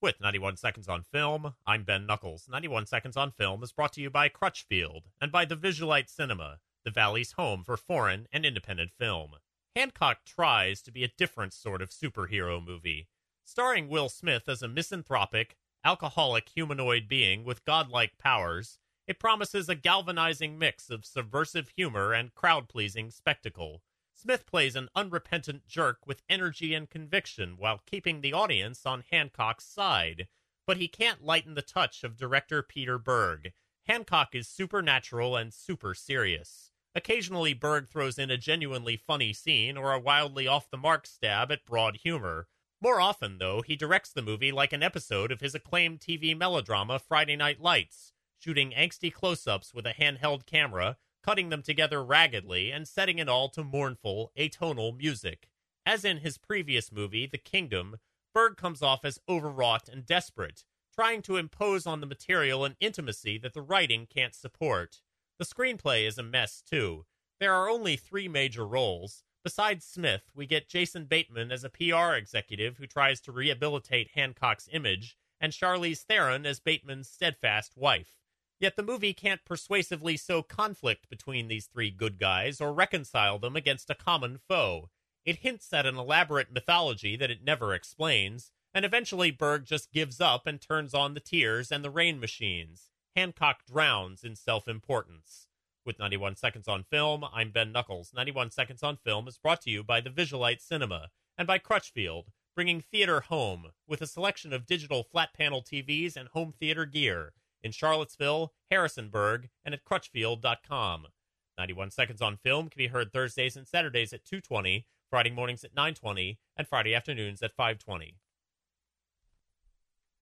With 91 Seconds on Film, I'm Ben Knuckles. 91 Seconds on Film is brought to you by Crutchfield and by the Visualite Cinema, the Valley's home for foreign and independent film. Hancock tries to be a different sort of superhero movie. Starring Will Smith as a misanthropic, alcoholic humanoid being with godlike powers, it promises a galvanizing mix of subversive humor and crowd-pleasing spectacle. Smith plays an unrepentant jerk with energy and conviction while keeping the audience on Hancock's side. But he can't lighten the touch of director Peter Berg. Hancock is supernatural and super serious. Occasionally, Berg throws in a genuinely funny scene or a wildly off-the-mark stab at broad humor. More often, though, he directs the movie like an episode of his acclaimed TV melodrama Friday Night Lights, shooting angsty close-ups with a handheld camera, cutting them together raggedly, and setting it all to mournful, atonal music. As in his previous movie, The Kingdom, Berg comes off as overwrought and desperate, trying to impose on the material an intimacy that the writing can't support. The screenplay is a mess, too. There are only 3 major roles. Besides Smith, we get Jason Bateman as a PR executive who tries to rehabilitate Hancock's image, and Charlize Theron as Bateman's steadfast wife. Yet the movie can't persuasively sow conflict between these 3 good guys or reconcile them against a common foe. It hints at an elaborate mythology that it never explains, and eventually Berg just gives up and turns on the tears and the rain machines. Hancock drowns in self-importance. With 91 Seconds on Film, I'm Ben Knuckles. 91 Seconds on Film is brought to you by the Visualite Cinema and by Crutchfield, bringing theater home with a selection of digital flat-panel TVs and home theater gear in Charlottesville, Harrisonburg, and at Crutchfield.com. 91 Seconds on Film can be heard Thursdays and Saturdays at 2:20, Friday mornings at 9:20, and Friday afternoons at 5:20.